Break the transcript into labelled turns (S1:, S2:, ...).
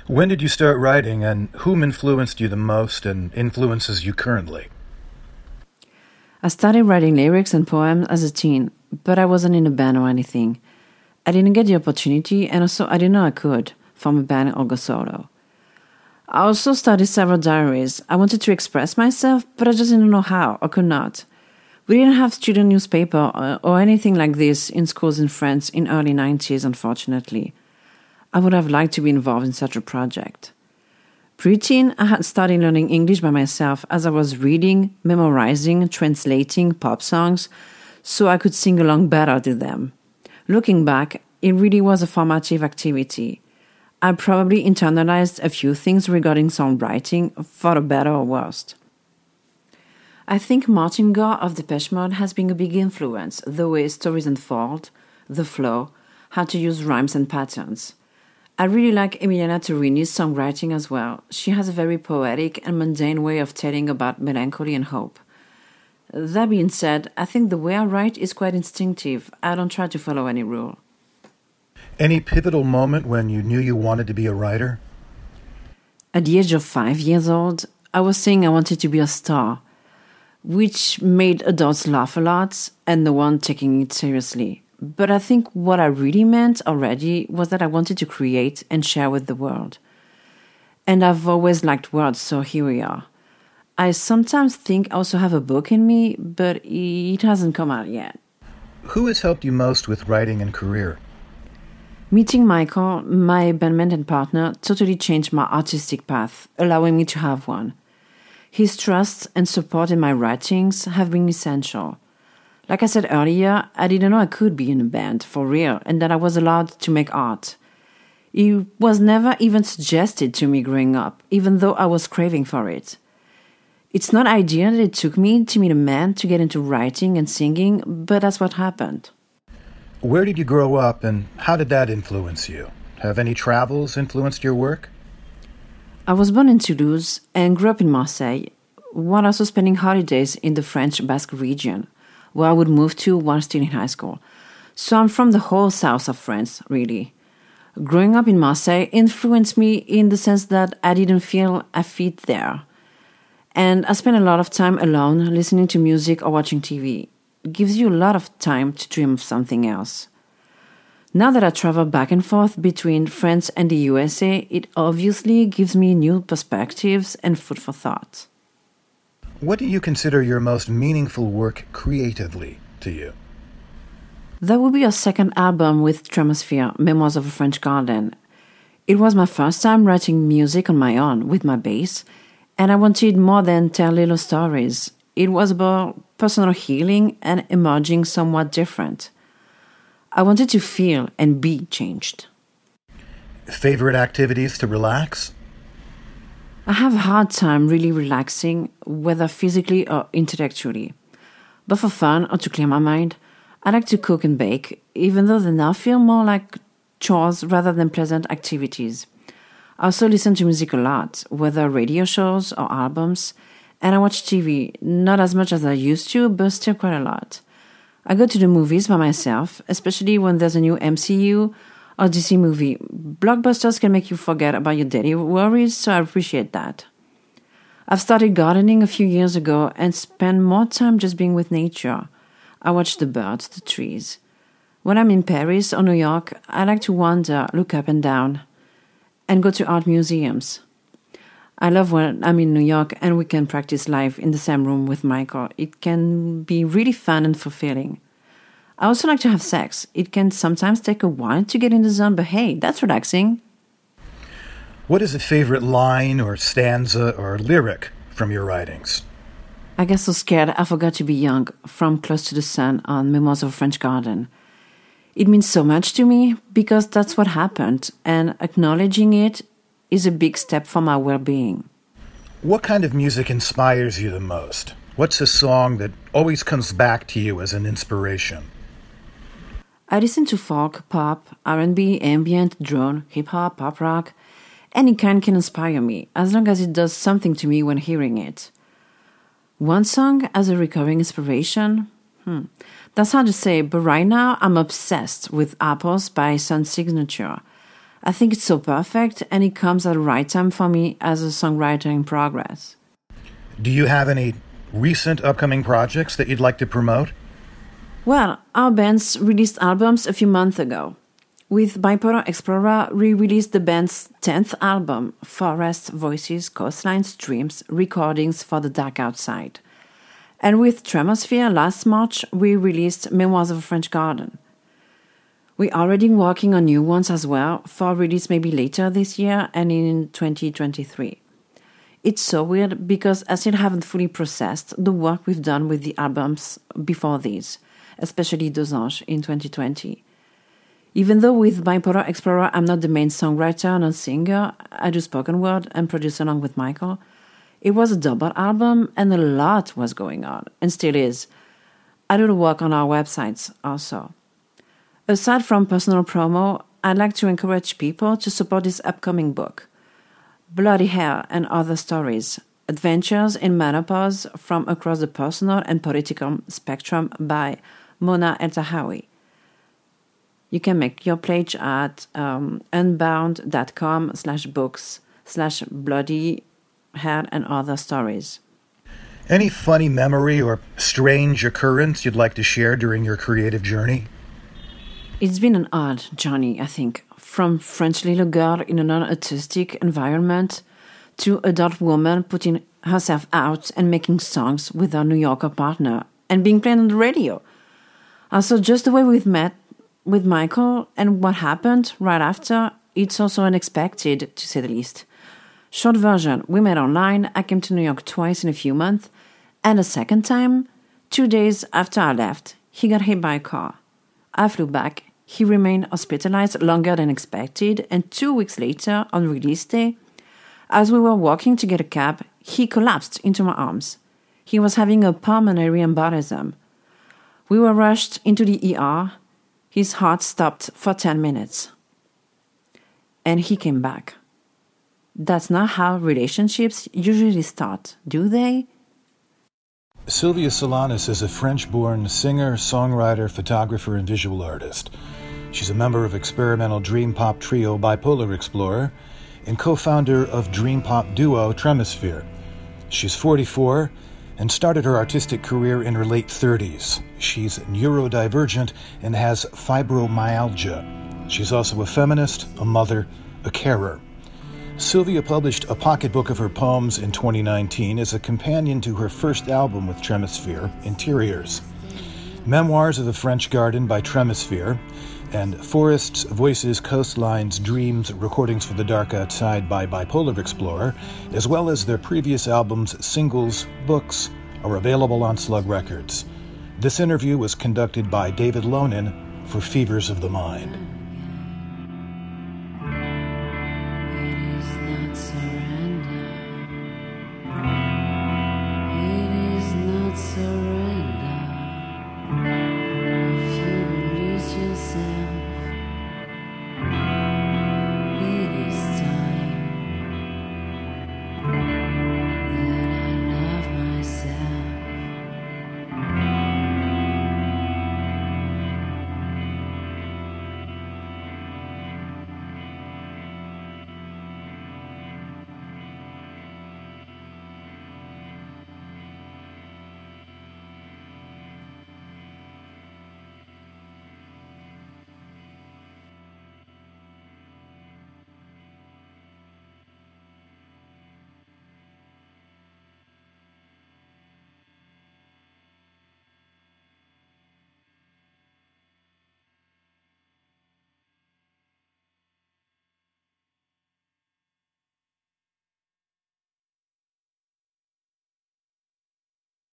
S1: When did you start writing, and whom influenced you the most and influences you currently?
S2: I started writing lyrics and poems as a teen, but I wasn't in a band or anything. I didn't get the opportunity, and also I didn't know I could form a band or go solo. I also started several diaries. I wanted to express myself, but I just didn't know how or could not. We didn't have student newspaper or anything like this in schools in France in early 90s, unfortunately. I would have liked to be involved in such a project. Pre-teen, I had started learning English by myself as I was reading, memorizing, translating pop songs so I could sing along better to them. Looking back, it really was a formative activity. I probably internalized a few things regarding songwriting, for the better or worse. I think Martin Gore of Depeche Mode has been a big influence, the way stories unfold, the flow, how to use rhymes and patterns. I really like Emiliana Torini's songwriting as well. She has a very poetic and mundane way of telling about melancholy and hope. That being said, I think the way I write is quite instinctive. I don't try to follow any rule.
S1: Any pivotal moment when you knew you wanted to be a writer?
S2: At the age of 5 years old, I was saying I wanted to be a star, which made adults laugh a lot and no one taking it seriously. But I think what I really meant already was that I wanted to create and share with the world. And I've always liked words, so here we are. I sometimes think I also have a book in me, but it hasn't come out yet.
S1: Who has helped you most with writing and career?
S2: Meeting Michael, my bandmate and partner, totally changed my artistic path, allowing me to have one. His trust and support in my writings have been essential. Like I said earlier, I didn't know I could be in a band for real and that I was allowed to make art. It was never even suggested to me growing up, even though I was craving for it. It's not ideal that it took me to meet a man to get into writing and singing, but that's what happened.
S1: Where did you grow up and how did that influence you? Have any travels influenced your work?
S2: I was born in Toulouse and grew up in Marseille, while also spending holidays in the French Basque region, where I would move to while still in high school. So I'm from the whole south of France, really. Growing up in Marseille influenced me in the sense that I didn't feel I fit there. And I spent a lot of time alone listening to music or watching TV. It gives you a lot of time to dream of something else. Now that I travel back and forth between France and the USA, it obviously gives me new perspectives and food for thought.
S1: What do you consider your most meaningful work creatively to you?
S2: That would be a second album with Tremosphere, Memoirs of a French Garden. It was my first time writing music on my own with my bass, and I wanted more than tell little stories. It was about personal healing and emerging somewhat different. I wanted to feel and be changed.
S1: Favorite activities to relax?
S2: I have a hard time really relaxing, whether physically or intellectually. But for fun or to clear my mind, I like to cook and bake, even though they now feel more like chores rather than pleasant activities. I also listen to music a lot, whether radio shows or albums, and I watch TV, not as much as I used to, but still quite a lot. I go to the movies by myself, especially when there's a new MCU or DC movie. Blockbusters can make you forget about your daily worries, so I appreciate that. I've started gardening a few years ago and spend more time just being with nature. I watch the birds, the trees. When I'm in Paris or New York, I like to wander, look up and down, and go to art museums. I love when I'm in New York and we can practice live in the same room with Michael. It can be really fun and fulfilling. I also like to have sex. It can sometimes take a while to get in the zone, but hey, that's relaxing.
S1: What is a favorite line or stanza or lyric from your writings?
S2: I get so scared I forgot to be young, from Close to the Sun on Memoirs of a French Garden. It means so much to me because that's what happened, and acknowledging it is a big step for my well-being.
S1: What kind of music inspires you the most? What's a song that always comes back to you as an inspiration?
S2: I listen to folk, pop, R&B, ambient, drone, hip-hop, pop rock. Any kind can inspire me, as long as it does something to me when hearing it. One song as a recurring inspiration? That's hard to say, but right now I'm obsessed with Apples by Sun Signature. I think it's so perfect, and it comes at the right time for me as a songwriter in progress.
S1: Do you have any recent upcoming projects that you'd like to promote?
S2: Well, our bands released albums a few months ago. With Bipolar Explorer, we released the band's 10th album, Forests, Voices, Coastlines, Dreams, Recordings for the Dark Outside. And with Tremosphere, last March, we released Memoirs of a French Garden. We're already working on new ones as well, for release maybe later this year and in 2023. It's so weird because I still haven't fully processed the work we've done with the albums before these, especially Deux Anges in 2020. Even though with Bipolar Explorer I'm not the main songwriter nor singer, I do spoken word and produce along with Michael, it was a double album and a lot was going on, and still is. I do the work on our websites also. Aside from personal promo, I'd like to encourage people to support this upcoming book, Bloody Hair and Other Stories, Adventures in Menopause from Across the Personal and Political Spectrum by Mona El-Tahawy. You can make your pledge at unbound.com/books/bloody hair and other stories.
S1: Any funny memory or strange occurrence you'd like to share during your creative journey?
S2: It's been an odd journey, I think, from French little girl in a non-autistic environment to adult woman putting herself out and making songs with her New Yorker partner and being played on the radio. Also, just the way we've met with Michael and what happened right after, it's also unexpected, to say the least. Short version, we met online, I came to New York twice in a few months, and a second time, 2 days after I left, he got hit by a car. I flew back, he remained hospitalized longer than expected, and 2 weeks later, on release day, as we were walking to get a cab, he collapsed into my arms. He was having a pulmonary embolism. We were rushed into the ER. His heart stopped for 10 minutes. And he came back. That's not how relationships usually start, do they?
S1: Sylvia Solanas is a French-born singer, songwriter, photographer, and visual artist. She's a member of experimental dream pop trio Bipolar Explorer and co-founder of dream pop duo Tremosphere. She's 44 and started her artistic career in her late 30s. She's neurodivergent and has fibromyalgia. She's also a feminist, a mother, a carer. Sylvia published a pocketbook of her poems in 2019 as a companion to her first album with Tremosphere, Interiors. Memoirs of the French Garden by Tremosphere, and Forests, Voices, Coastlines, Dreams, Recordings for the Dark Outside by Bipolar Explorer, as well as their previous albums, singles, books, are available on Slug Records. This interview was conducted by David Lonin for Fevers of the Mind.
S2: It is not so right.